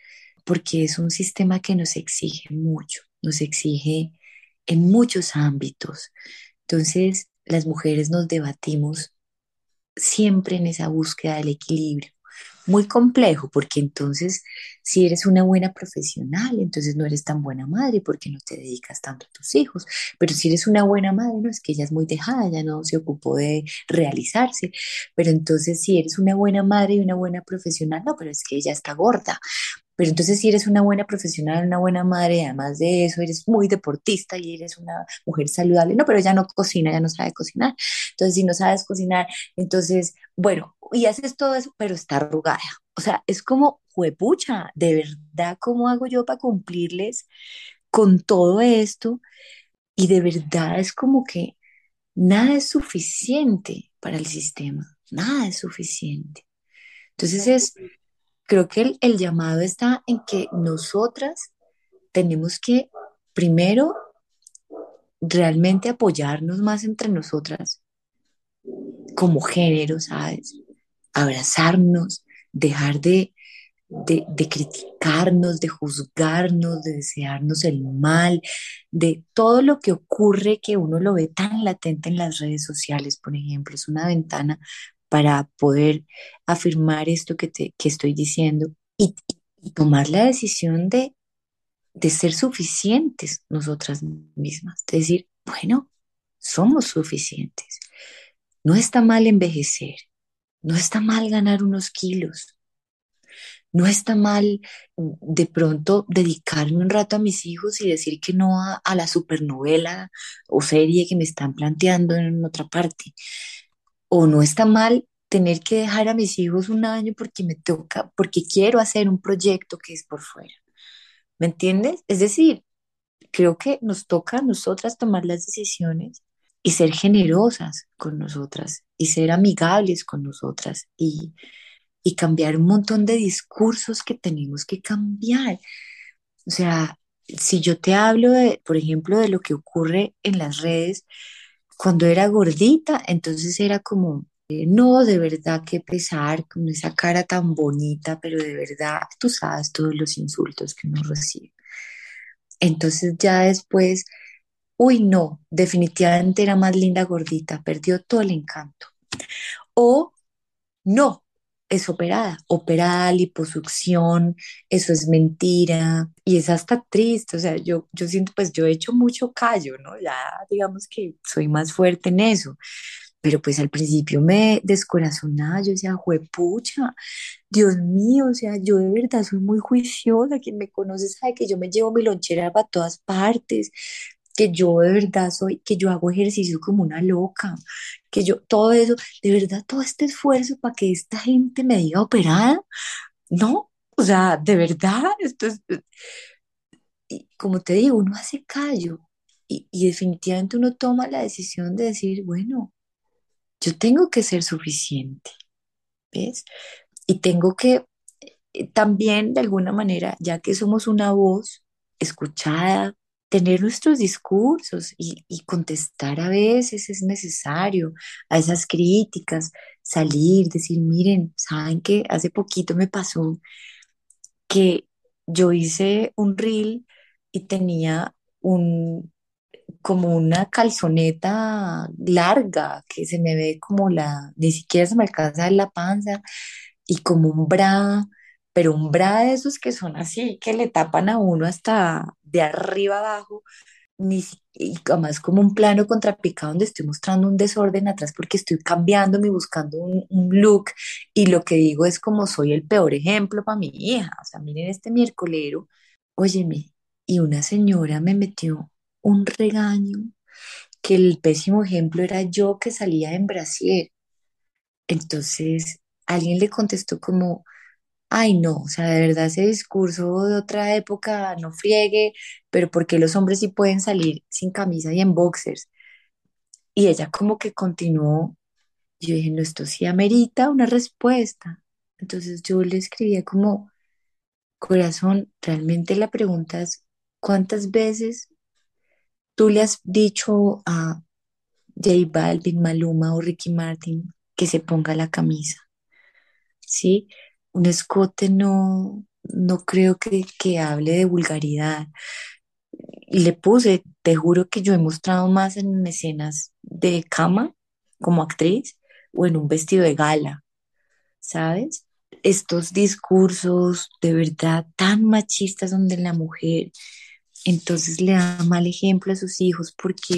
porque es un sistema que nos exige mucho, nos exige en muchos ámbitos. Entonces, las mujeres nos debatimos siempre en esa búsqueda del equilibrio. Muy complejo, porque entonces, si eres una buena profesional, entonces no eres tan buena madre porque no te dedicas tanto a tus hijos. Pero si eres una buena madre, no es que ella es muy dejada, ya no se ocupó de realizarse. Pero entonces, si eres una buena madre y una buena profesional, no, pero es que ella está gorda. Pero entonces si eres una buena profesional, una buena madre, además de eso, eres muy deportista y eres una mujer saludable. No, pero ella no cocina, ella no sabe cocinar. Entonces, si no sabes cocinar, entonces, bueno, y haces todo eso, pero está arrugada. O sea, es como, juepucha, de verdad, ¿cómo hago yo para cumplirles con todo esto? Y de verdad es como que nada es suficiente para el sistema, nada es suficiente. Entonces creo que el llamado está en que nosotras tenemos que primero realmente apoyarnos más entre nosotras como género, ¿sabes? Abrazarnos, dejar de criticarnos, de juzgarnos, de desearnos el mal, de todo lo que ocurre que uno lo ve tan latente en las redes sociales, por ejemplo, es una ventana para poder afirmar esto que estoy diciendo y tomar la decisión de ser suficientes nosotras mismas, de decir, bueno, somos suficientes. No está mal envejecer, no está mal ganar unos kilos, no está mal de pronto dedicarme un rato a mis hijos y decir que no a la supernovela o serie que me están planteando en otra parte. O no está mal tener que dejar a mis hijos un año porque me toca, porque quiero hacer un proyecto que es por fuera. ¿Me entiendes? Es decir, creo que nos toca a nosotras tomar las decisiones y ser generosas con nosotras y ser amigables con nosotras y cambiar un montón de discursos que tenemos que cambiar. O sea, si yo te hablo de, por ejemplo, de lo que ocurre en las redes, cuando era gordita, entonces era como, no, de verdad, qué pesar con esa cara tan bonita, pero de verdad, tú sabes todos los insultos que uno recibe. Entonces ya después, uy, no, definitivamente era más linda gordita, perdió todo el encanto. O no, es operada, operada, liposucción, eso es mentira y es hasta triste, o sea, yo siento, pues yo he hecho mucho callo, ¿no? Ya digamos que soy más fuerte en eso, pero pues al principio me descorazonaba, yo decía, juepucha, Dios mío, o sea, yo de verdad soy muy juiciosa, quien me conoce sabe que yo me llevo mi lonchera para todas partes, que yo de verdad soy, que yo hago ejercicio como una loca, que yo, todo eso, de verdad, todo este esfuerzo para que esta gente me diga operada, no, o sea, de verdad, esto es, y como te digo, uno hace callo y definitivamente uno toma la decisión de decir, bueno, yo tengo que ser suficiente, ¿ves? Y tengo que también de alguna manera, ya que somos una voz escuchada, tener nuestros discursos y contestar a veces es necesario a esas críticas, salir, decir, miren, saben que hace poquito me pasó que yo hice un reel y tenía un como una calzoneta larga que se me ve como ni siquiera se me alcanza a ver la panza y como un bra, pero un bra de esos que son así, que le tapan a uno hasta de arriba abajo, y además como un plano contrapicado donde estoy mostrando un desorden atrás porque estoy cambiándome y buscando un look y lo que digo es como soy el peor ejemplo para mi hija, o sea, miren este miércolero, óyeme, y una señora me metió un regaño que el pésimo ejemplo era yo que salía en brasier. Entonces alguien le contestó como, ay no, o sea, de verdad ese discurso de otra época no friegue, pero ¿por qué los hombres sí pueden salir sin camisa y en boxers? Y ella como que continuó, y yo dije, no, esto sí amerita una respuesta. Entonces yo le escribía como, corazón, realmente la pregunta es, ¿cuántas veces tú le has dicho a J Balvin, Maluma o Ricky Martin que se ponga la camisa? ¿Sí? Un escote no creo que hable de vulgaridad. Y le puse, te juro que yo he mostrado más en escenas de cama como actriz o en un vestido de gala, ¿sabes? Estos discursos de verdad tan machistas donde la mujer entonces le da mal ejemplo a sus hijos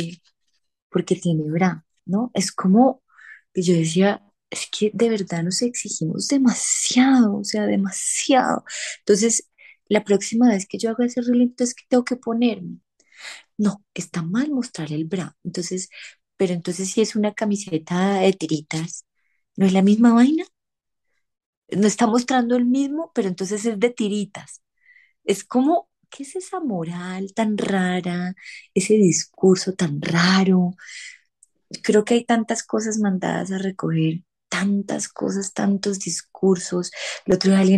porque tiene bra, ¿no? Es como que yo decía, es que de verdad nos exigimos demasiado, o sea, demasiado. Entonces, la próxima vez que yo haga ese reel, entonces, ¿qué tengo que ponerme? No, está mal mostrar el bra. Entonces, pero entonces si es una camiseta de tiritas, ¿no es la misma vaina? No está mostrando el mismo, pero entonces es de tiritas. Es como, ¿qué es esa moral tan rara? Ese discurso tan raro. Creo que hay tantas cosas mandadas a recoger, tantas cosas, tantos discursos. El otro día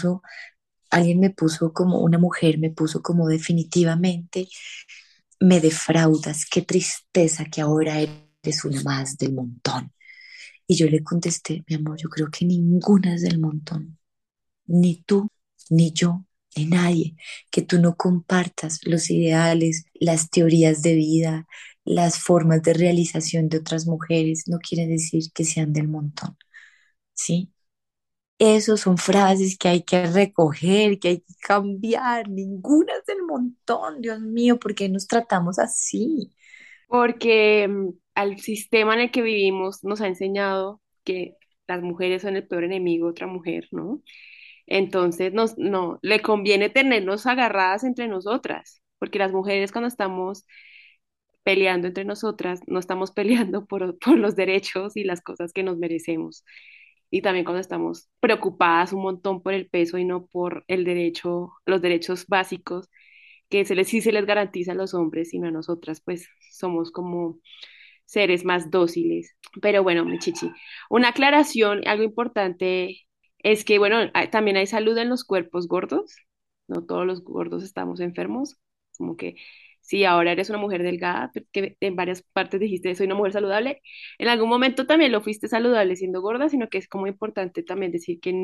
alguien me puso como, una mujer me puso como definitivamente, me defraudas, qué tristeza que ahora eres una más del montón. Y yo le contesté, mi amor, yo creo que ninguna es del montón, ni tú, ni yo, ni nadie, que tú no compartas los ideales, las teorías de vida, las formas de realización de otras mujeres, no quiere decir que sean del montón, ¿sí? Esos son frases que hay que recoger, que hay que cambiar. Ninguna es del montón, Dios mío, ¿por qué nos tratamos así? Porque al sistema en el que vivimos nos ha enseñado que las mujeres son el peor enemigo de otra mujer, ¿no? Entonces no, le conviene tenernos agarradas entre nosotras, porque las mujeres cuando estamos peleando entre nosotras, no estamos peleando por los derechos y las cosas que nos merecemos. Y también cuando estamos preocupadas un montón por el peso y no por el derecho, los derechos básicos que sí se les garantiza a los hombres, sino a nosotras, pues somos como seres más dóciles. Pero bueno, mi chichi, una aclaración, algo importante es que, bueno, también hay salud en los cuerpos gordos, no todos los gordos estamos enfermos, como que si ahora eres una mujer delgada, que en varias partes dijiste soy una mujer saludable, en algún momento también lo fuiste saludable siendo gorda, sino que es como importante también decir que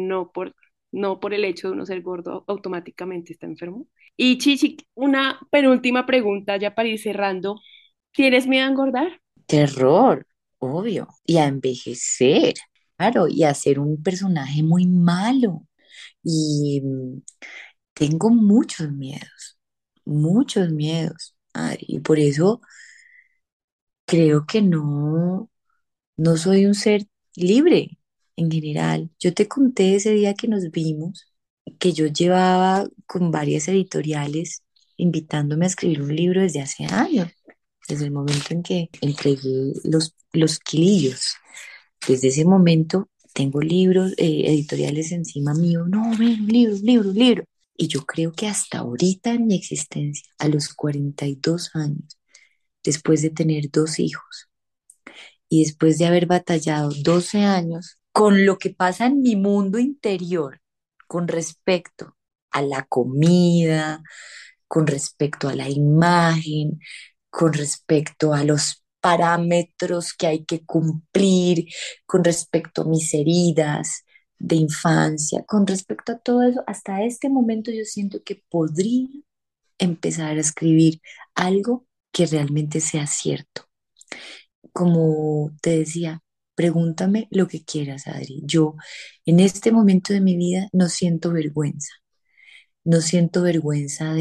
no por el hecho de uno ser gordo automáticamente está enfermo. Y Chichi, una penúltima pregunta ya para ir cerrando. ¿Tienes miedo a engordar? Terror, obvio, y a envejecer, claro, y a ser un personaje muy malo. Y tengo muchos miedos, Adri, y por eso creo que no soy un ser libre en general. Yo te conté ese día que nos vimos que yo llevaba con varias editoriales invitándome a escribir un libro desde hace años, desde el momento en que entregué los kilillos. Desde ese momento tengo libros, editoriales encima mío. No, ven, un libro, un libro, un libro. Y yo creo que hasta ahorita en mi existencia, a los 42 años, después de tener dos hijos y después de haber batallado 12 años con lo que pasa en mi mundo interior con respecto a la comida, con respecto a la imagen, con respecto a los parámetros que hay que cumplir, con respecto a mis heridas de infancia, con respecto a todo eso, hasta este momento yo siento que podría empezar a escribir algo que realmente sea cierto. Como te decía, pregúntame lo que quieras, Adri. Yo en este momento de mi vida no siento vergüenza, no siento vergüenza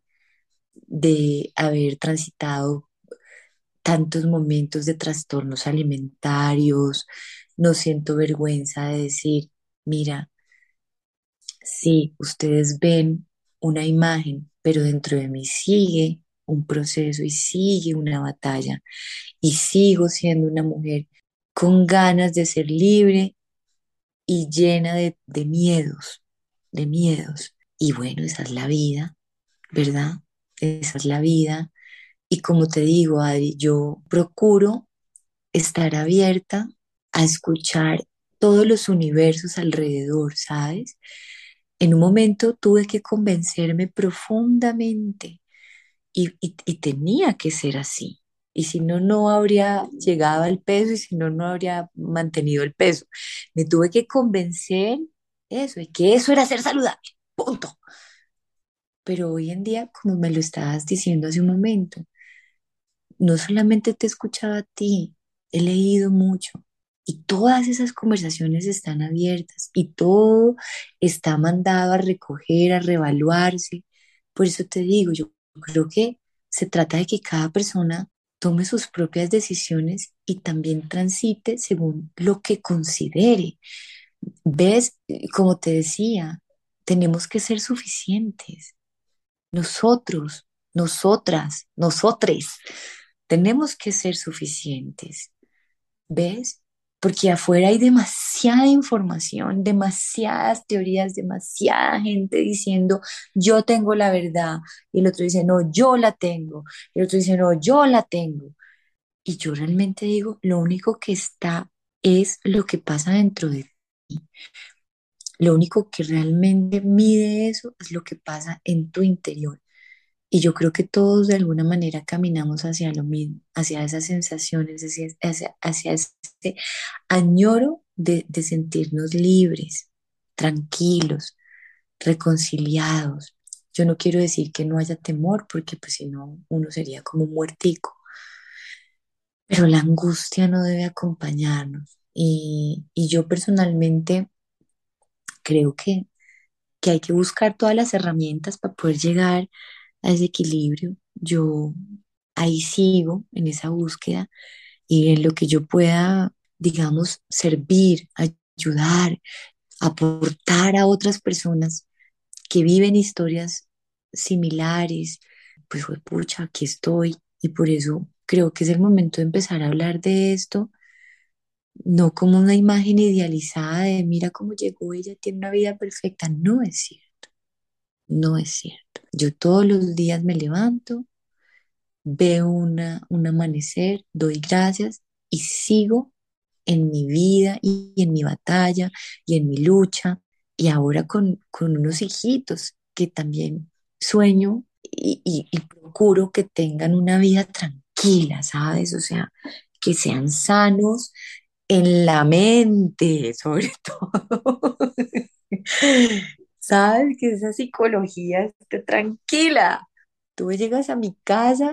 de haber transitado tantos momentos de trastornos alimentarios, no siento vergüenza de decir, mira, sí, ustedes ven una imagen, pero dentro de mí sigue un proceso y sigue una batalla y sigo siendo una mujer con ganas de ser libre y llena de miedos, de miedos. Y bueno, esa es la vida, ¿verdad? Esa es la vida. Y como te digo, Adri, yo procuro estar abierta a escuchar todos los universos alrededor, ¿sabes? En un momento tuve que convencerme profundamente y tenía que ser así. Y si no, no habría llegado al peso y si no, no habría mantenido el peso. Me tuve que convencer eso, y que eso era ser saludable. punto. Pero hoy en día, como me lo estabas diciendo hace un momento, no solamente te he escuchado a ti, he leído mucho y todas esas conversaciones están abiertas y todo está mandado a recoger, a reevaluarse. Por eso te digo, yo creo que se trata de que cada persona tome sus propias decisiones y también transite según lo que considere. ¿Ves? Como te decía, tenemos que ser suficientes. Nosotros, nosotras, nosotres, tenemos que ser suficientes, ¿ves? Porque afuera hay demasiada información, demasiadas teorías, demasiada gente diciendo, yo tengo la verdad, y el otro dice, no, yo la tengo, y el otro dice, no, yo la tengo. Y yo realmente digo, lo único que está es lo que pasa dentro de ti. Lo único que realmente mide eso es lo que pasa en tu interior. Y yo creo que todos de alguna manera caminamos hacia lo mismo, hacia esas sensaciones, hacia ese añoro de sentirnos libres, tranquilos, reconciliados. Yo no quiero decir que no haya temor, porque pues si no, uno sería como un muertico, pero la angustia no debe acompañarnos. Y yo personalmente creo que hay que buscar todas las herramientas para poder llegar a ese equilibrio. Yo ahí sigo en esa búsqueda y en lo que yo pueda, digamos, servir, ayudar, aportar a otras personas que viven historias similares, pues fue pucha, aquí estoy y por eso creo que es el momento de empezar a hablar de esto, no como una imagen idealizada de mira cómo llegó ella, tiene una vida perfecta, no es cierto, no es cierto. Yo todos los días me levanto, veo un amanecer, doy gracias y sigo en mi vida y en mi batalla y en mi lucha y ahora con unos hijitos que también sueño y procuro que tengan una vida tranquila, ¿sabes? O sea, que sean sanos en la mente, sobre todo. ¿Sabes? Que esa psicología esté tranquila. Tú llegas a mi casa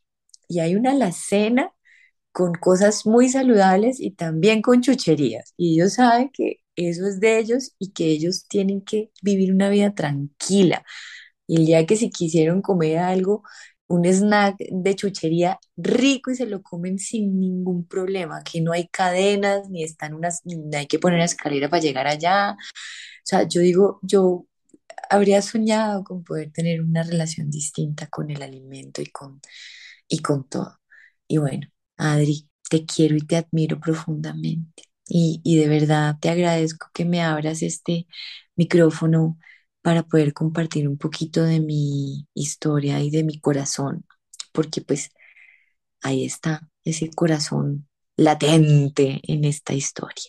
y hay una alacena con cosas muy saludables y también con chucherías. Y ellos saben que eso es de ellos y que ellos tienen que vivir una vida tranquila. Y el día que si quisieron comer algo, un snack de chuchería rico y se lo comen sin ningún problema. Aquí no hay cadenas, ni están unas, ni hay que poner una escalera para llegar allá. O sea, yo digo, yo habría soñado con poder tener una relación distinta con el alimento y con todo. Y bueno, Adri, te quiero y te admiro profundamente. Y de verdad te agradezco que me abras este micrófono para poder compartir un poquito de mi historia y de mi corazón, porque pues ahí está ese corazón latente en esta historia.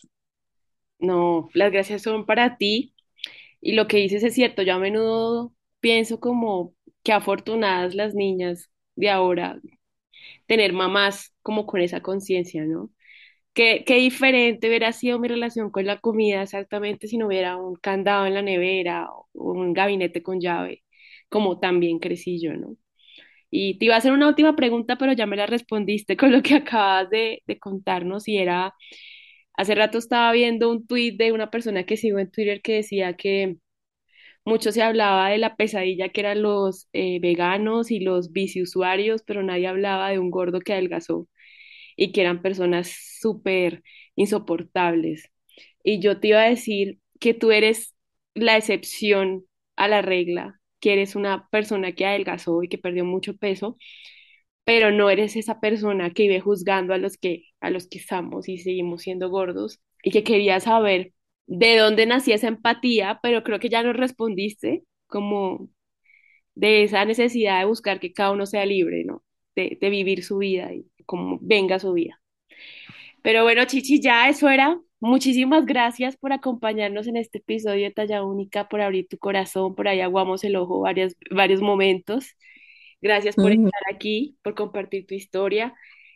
No, las gracias son para ti y lo que dices es cierto. Yo a menudo pienso como que afortunadas las niñas de ahora tener mamás como con esa conciencia, ¿no? Qué diferente hubiera sido mi relación con la comida exactamente si no hubiera un candado en la nevera o un gabinete con llave, como también crecí yo, ¿no? Y te iba a hacer una última pregunta, pero ya me la respondiste con lo que acabas de contarnos y era, hace rato estaba viendo un tuit de una persona que sigo en Twitter que decía que mucho se hablaba de la pesadilla que eran los veganos y los biciusuarios, pero nadie hablaba de un gordo que adelgazó y que eran personas súper insoportables. Y yo te iba a decir que tú eres la excepción a la regla, que eres una persona que adelgazó y que perdió mucho peso, pero no eres esa persona que vive juzgando a los que estamos y seguimos siendo gordos y que quería saber de dónde nacía esa empatía, pero creo que ya nos respondiste como de esa necesidad de buscar que cada uno sea libre, ¿no? De vivir su vida y como venga su vida. Pero bueno, Chichi, ya eso era. Muchísimas gracias por acompañarnos en este episodio de Talla Única, por abrir tu corazón, por ahí aguamos el ojo varios momentos. Gracias por Mm, estar aquí, por compartir tu historia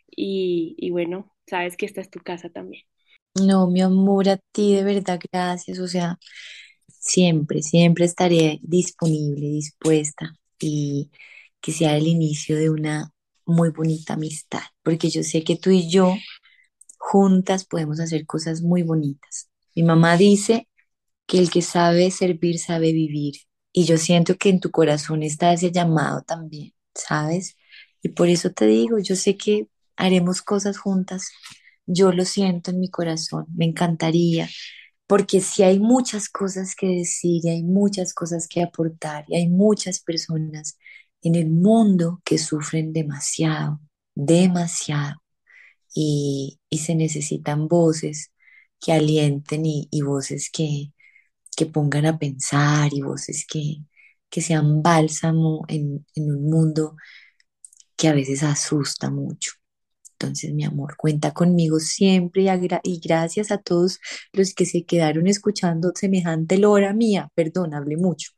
y bueno, sabes que esta es tu casa también. No, mi amor, a ti de verdad, gracias. O sea, Siempre, siempre estaré disponible, dispuesta y que sea el inicio de una muy bonita amistad, porque yo sé que tú y yo juntas podemos hacer cosas muy bonitas. Mi mamá dice que el que sabe servir sabe vivir y yo siento que en tu corazón está ese llamado también, ¿sabes? Y por eso te digo, yo sé que haremos cosas juntas. Yo lo siento en mi corazón, me encantaría porque sí hay muchas cosas que decir y hay muchas cosas que aportar y hay muchas personas en el mundo que sufren demasiado, demasiado y se necesitan voces que alienten y voces que pongan a pensar y voces que sean bálsamo en un mundo que a veces asusta mucho. Entonces, mi amor, cuenta conmigo siempre y gracias a todos los que se quedaron escuchando semejante lora mía. Perdón, hablé mucho.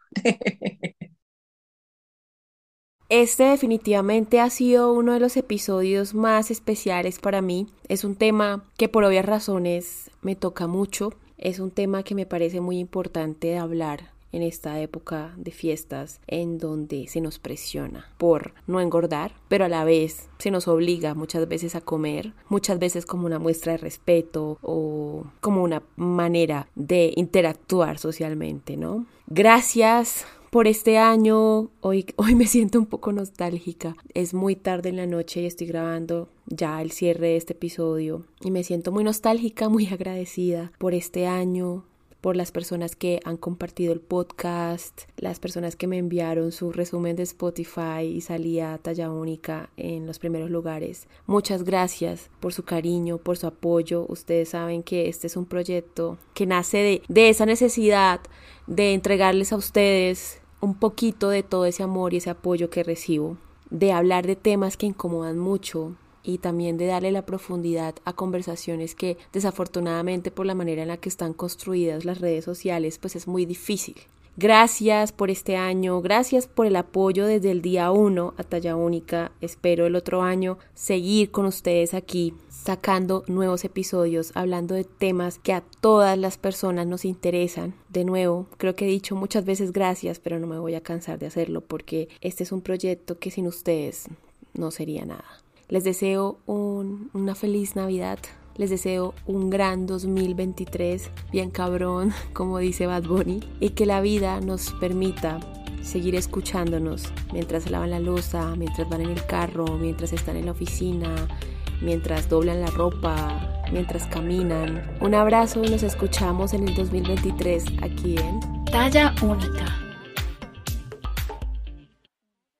Este definitivamente ha sido uno de los episodios más especiales para mí. Es un tema que por obvias razones me toca mucho. Es un tema que me parece muy importante de hablar en esta época de fiestas en donde se nos presiona por no engordar, pero a la vez se nos obliga muchas veces a comer, muchas veces como una muestra de respeto o como una manera de interactuar socialmente, ¿no? Gracias por este año. Hoy me siento un poco nostálgica. Es muy tarde en la noche y estoy grabando ya el cierre de este episodio y me siento muy nostálgica, muy agradecida por este año, por las personas que han compartido el podcast, las personas que me enviaron su resumen de Spotify y salía Talla Única en los primeros lugares. Muchas gracias por su cariño, por su apoyo. Ustedes saben que este es un proyecto que nace de esa necesidad de entregarles a ustedes un poquito de todo ese amor y ese apoyo que recibo, de hablar de temas que incomodan mucho y también de darle la profundidad a conversaciones que desafortunadamente por la manera en la que están construidas las redes sociales pues es muy difícil. Gracias por este año, gracias por el apoyo desde el día 1 a Talla Única. Espero el otro año seguir con ustedes aquí sacando nuevos episodios, hablando de temas que a todas las personas nos interesan. De nuevo, creo que he dicho muchas veces gracias, pero no me voy a cansar de hacerlo porque este es un proyecto que sin ustedes no sería nada. Les deseo una feliz Navidad. Les deseo un gran 2023, bien cabrón, como dice Bad Bunny, y que la vida nos permita seguir escuchándonos mientras se lavan la loza, mientras van en el carro, mientras están en la oficina, mientras doblan la ropa, mientras caminan. Un abrazo y nos escuchamos en el 2023 aquí en Talla Única.